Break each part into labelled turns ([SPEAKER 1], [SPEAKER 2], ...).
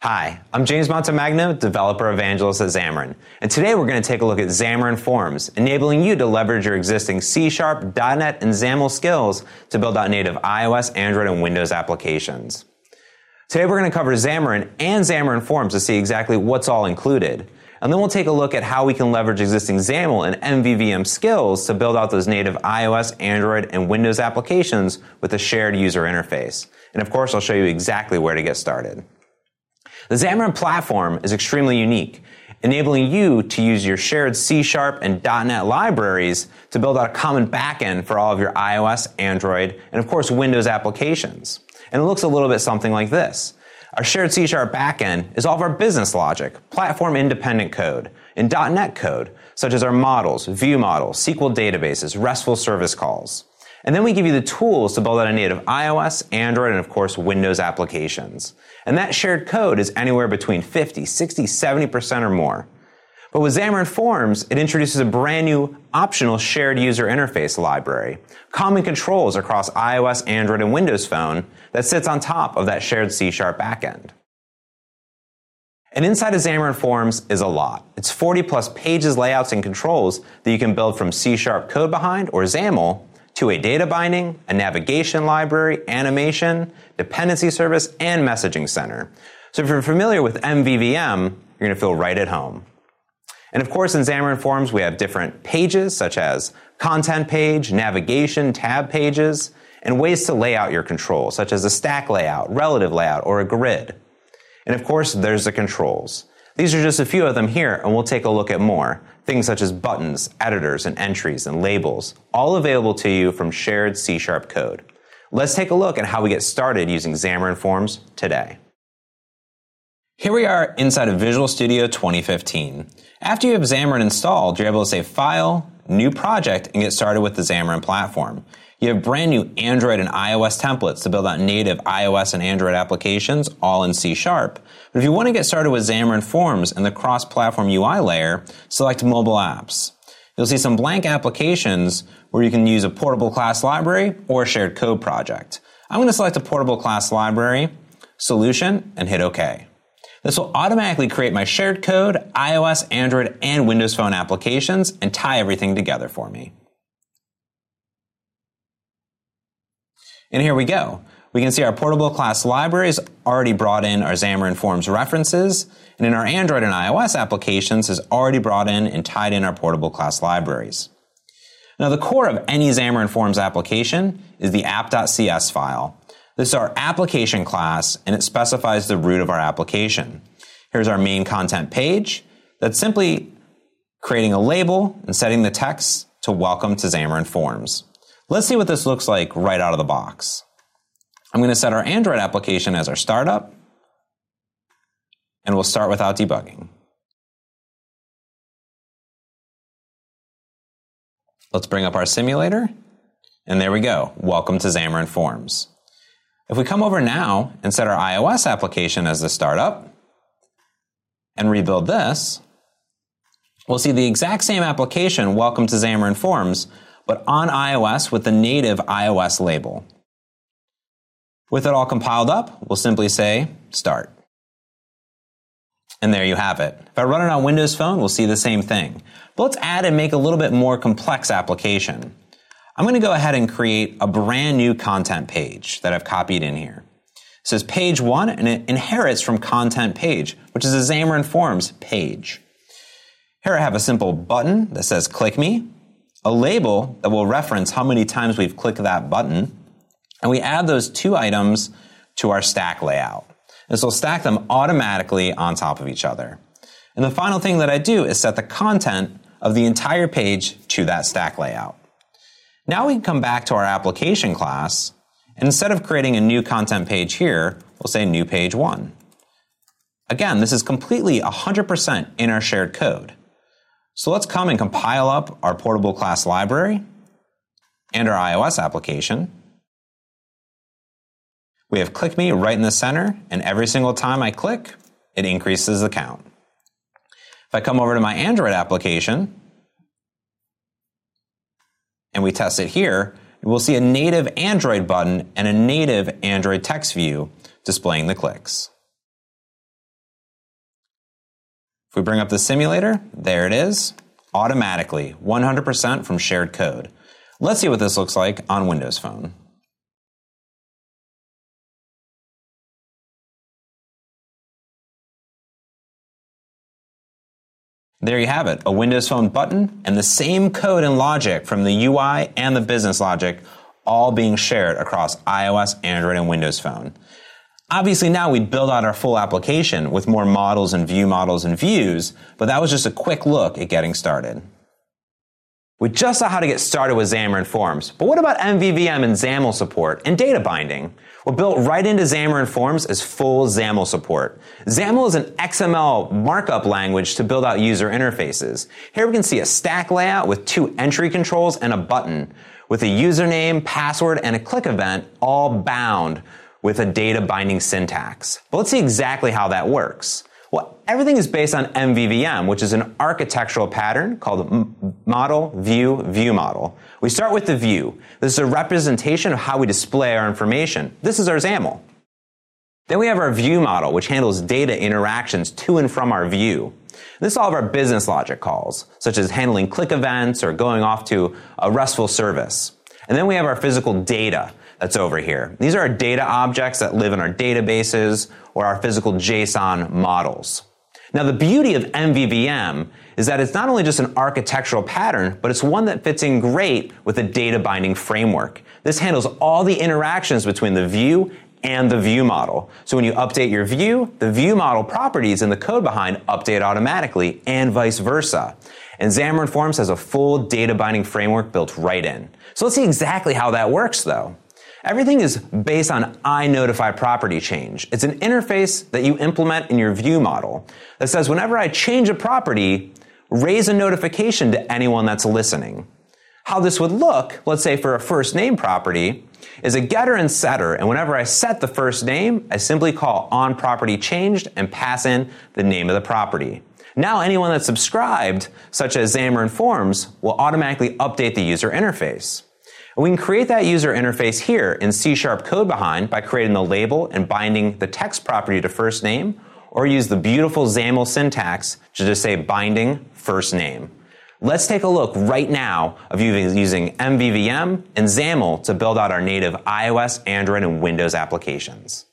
[SPEAKER 1] Hi, I'm James Montemagno, Developer Evangelist at Xamarin, and today we're going to take a look at Xamarin Forms, enabling you to leverage your existing C#, .NET, and XAML skills to build out native iOS, Android, and Windows applications. Today we're going to cover Xamarin and Xamarin Forms to see exactly what's all included, and then we'll take a look at how we can leverage existing XAML and MVVM skills to build out those native iOS, Android, and Windows applications with a shared user interface. And of course, I'll show you exactly where to get started. The Xamarin platform is extremely unique, enabling you to use your shared C# and .NET libraries to build out a common backend for all of your iOS, Android, and of course Windows applications. And it looks a little bit something like this. Our shared C# backend is all of our business logic, platform-independent code, and .NET code, such as our models, view models, SQL databases, RESTful service calls. And then we give you the tools to build out a native iOS, Android, and of course Windows applications. And that shared code is anywhere between 50, 60, 70% or more. But with Xamarin Forms, it introduces a brand new optional shared user interface library, common controls across iOS, Android, and Windows Phone that sits on top of that shared C# backend. And inside of Xamarin Forms is a lot. It's 40 plus pages, layouts, and controls that you can build from C# code behind or XAML to a data binding, a navigation library, animation, dependency service, and messaging center. So if you're familiar with MVVM, you're going to feel right at home. And of course, in Xamarin Forms, we have different pages, such as content page, navigation, tab pages, and ways to lay out your controls, such as a stack layout, relative layout, or a grid. And of course, there's the controls. These are just a few of them here, and we'll take a look at more. Things such as buttons, editors, and entries, and labels, all available to you from shared C# code. Let's take a look at how we get started using Xamarin Forms today. Here we are inside of Visual Studio 2015. After you have Xamarin installed, you're able to say File, New Project, and get started with the Xamarin platform. You have brand new Android and iOS templates to build out native iOS and Android applications, all in C#. But if you want to get started with Xamarin Forms and the cross-platform UI layer, select Mobile Apps. You'll see some blank applications where you can use a portable class library or a shared code project. I'm going to select a portable class library, solution, and hit OK. This will automatically create my shared code, iOS, Android, and Windows Phone applications and tie everything together for me. And here we go. We can see our portable class libraries already brought in our Xamarin Forms references, and in our Android and iOS applications has already brought in and tied in our portable class libraries. Now the core of any Xamarin Forms application is the app.cs file. This is our application class, and it specifies the root of our application. Here's our main content page that's simply creating a label and setting the text to welcome to Xamarin Forms. Let's see what this looks like right out of the box. I'm going to set our Android application as our startup, and we'll start without debugging. Let's bring up our simulator, and there we go. Welcome to Xamarin Forms. If we come over now and set our iOS application as the startup, and rebuild this, we'll see the exact same application, Welcome to Xamarin Forms, but on iOS with the native iOS label. With it all compiled up, we'll simply say Start. And there you have it. If I run it on Windows Phone, we'll see the same thing. But let's add and make a little bit more complex application. I'm going to go ahead and create a brand new content page that I've copied in here. It says page 1, and it inherits from content page, which is a Xamarin Forms page. Here I have a simple button that says Click Me, a label that will reference how many times we've clicked that button, and we add those two items to our stack layout. This will stack them automatically on top of each other. And the final thing that I do is set the content of the entire page to that stack layout. Now we can come back to our application class, and instead of creating a new content page here, we'll say New Page 1. Again, this is completely 100% in our shared code. So let's come and compile up our portable class library and our iOS application. We have Click Me right in the center, and every single time I click, it increases the count. If I come over to my Android application and we test it here, we'll see a native Android button and a native Android text view displaying the clicks. If we bring up the simulator, there it is, automatically, 100% from shared code. Let's see what this looks like on Windows Phone. There you have it, a Windows Phone button and the same code and logic from the UI and the business logic all being shared across iOS, Android, and Windows Phone. Obviously now we'd build out our full application with more models and views, but that was just a quick look at getting started. We just saw how to get started with Xamarin Forms, but what about MVVM and XAML support and data binding? Well, built right into Xamarin Forms is full XAML support. XAML is an XML markup language to build out user interfaces. Here we can see a stack layout with 2 entry controls and a button, with a username, password, and a click event all bound with a data binding syntax. But let's see exactly how that works. Well, everything is based on MVVM, which is an architectural pattern called model, view model. We start with the view. This is a representation of how we display our information. This is our XAML. Then we have our view model, which handles data interactions to and from our view. This is all of our business logic calls, such as handling click events or going off to a RESTful service. And then we have our physical data that's over here. These are our data objects that live in our databases or our physical JSON models. Now, the beauty of MVVM is that it's not only just an architectural pattern, but it's one that fits in great with a data binding framework. This handles all the interactions between the view and the view model. So when you update your view, the view model properties in the code behind update automatically and vice versa. And Xamarin Forms has a full data binding framework built right in. So let's see exactly how that works though. Everything is based on iNotify property change. It's an interface that you implement in your view model that says whenever I change a property, raise a notification to anyone that's listening. How this would look, let's say for a first name property, is a getter and setter, and whenever I set the first name, I simply call onPropertyChanged and pass in the name of the property. Now anyone that's subscribed, such as Xamarin Forms, will automatically update the user interface. And we can create that user interface here in C# code behind by creating the label and binding the text property to first name, or use the beautiful XAML syntax to just say binding first name. Let's take a look right now of using MVVM and XAML to build out our native iOS, Android, and Windows applications.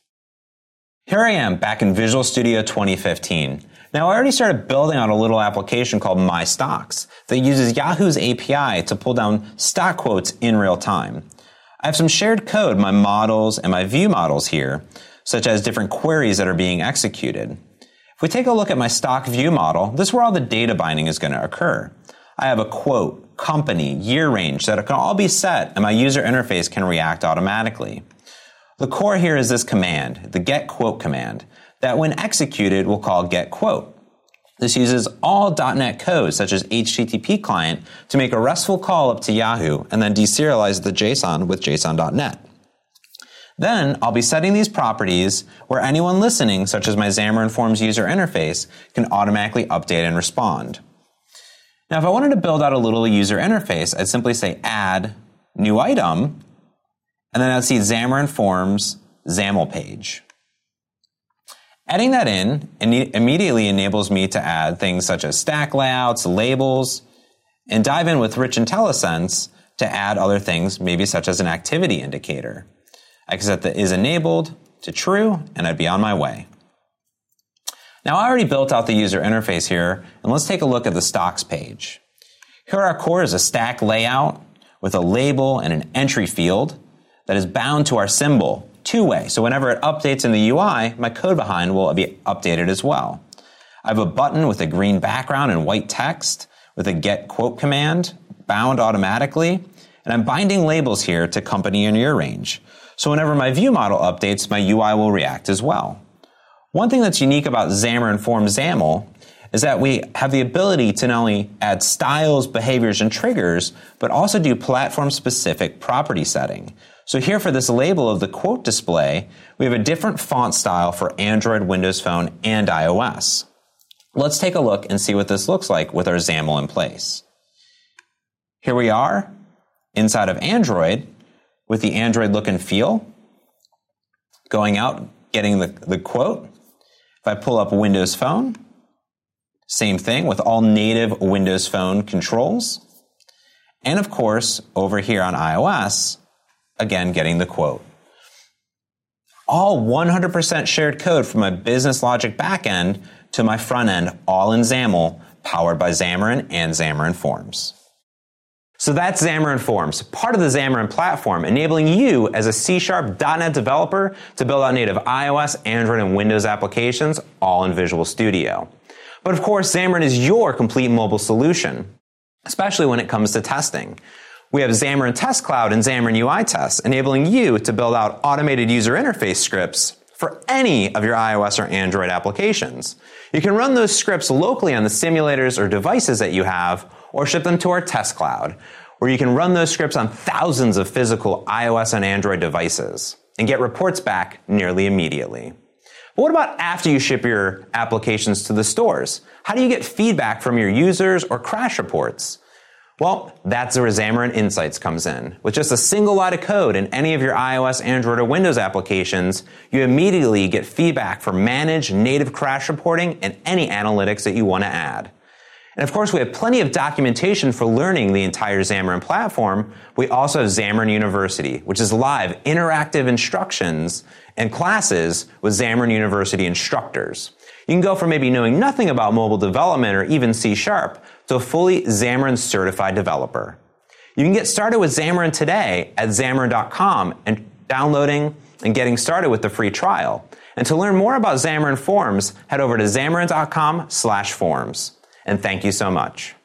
[SPEAKER 1] Here I am back in Visual Studio 2015. Now I already started building out a little application called My Stocks that uses Yahoo's API to pull down stock quotes in real time. I have some shared code, my models and my view models here, such as different queries that are being executed. If we take a look at my stock view model, this is where all the data binding is going to occur. I have a quote, company, year range that can all be set and my user interface can react automatically. The core here is this command, the getQuote command, that when executed we'll call getQuote. This uses all .NET code such as HTTP client to make a RESTful call up to Yahoo and then deserialize the JSON with JSON.NET. Then I'll be setting these properties where anyone listening, such as my Xamarin Forms user interface, can automatically update and respond. Now, if I wanted to build out a little user interface, I'd simply say add new item, and then I'd see Xamarin Forms XAML page. Adding that in immediately enables me to add things such as stack layouts, labels, and dive in with Rich IntelliSense to add other things, maybe such as an activity indicator. I can set the is enabled to true, and I'd be on my way. Now I already built out the user interface here, and let's take a look at the stocks page. Here our core is a stack layout with a label and an entry field that is bound to our symbol two-way. So whenever it updates in the UI, my code behind will be updated as well. I have a button with a green background and white text with a getQuote command bound automatically, and I'm binding labels here to company and year range. So whenever my view model updates, my UI will react as well. One thing that's unique about Xamarin Forms XAML is that we have the ability to not only add styles, behaviors, and triggers, but also do platform-specific property setting. So here for this label of the quote display, we have a different font style for Android, Windows Phone, and iOS. Let's take a look and see what this looks like with our XAML in place. Here we are inside of Android with the Android look and feel. Going out, getting the quote. If I pull up Windows Phone, Same thing with all native Windows Phone controls. And of course, over here on iOS, again, getting the quote. All 100% shared code from my business logic backend to my front end, all in XAML, powered by Xamarin and Xamarin Forms. So that's Xamarin Forms, part of the Xamarin platform, enabling you as a C#.NET developer to build out native iOS, Android, and Windows applications, all in Visual Studio. But of course, Xamarin is your complete mobile solution, especially when it comes to testing. We have Xamarin Test Cloud and Xamarin UI Tests, enabling you to build out automated user interface scripts for any of your iOS or Android applications. You can run those scripts locally on the simulators or devices that you have, or ship them to our Test Cloud, where you can run those scripts on thousands of physical iOS and Android devices and get reports back nearly immediately. But what about after you ship your applications to the stores? How do you get feedback from your users or crash reports? Well, that's where Xamarin Insights comes in. With just a single line of code in any of your iOS, Android, or Windows applications, you immediately get feedback for managed native crash reporting and any analytics that you want to add. And of course, we have plenty of documentation for learning the entire Xamarin platform. We also have Xamarin University, which is live interactive instructions and classes with Xamarin University instructors. You can go from maybe knowing nothing about mobile development or even C# to a fully Xamarin certified developer. You can get started with Xamarin today at Xamarin.com and downloading and getting started with the free trial. And to learn more about Xamarin Forms, head over to Xamarin.com/forms. And thank you so much.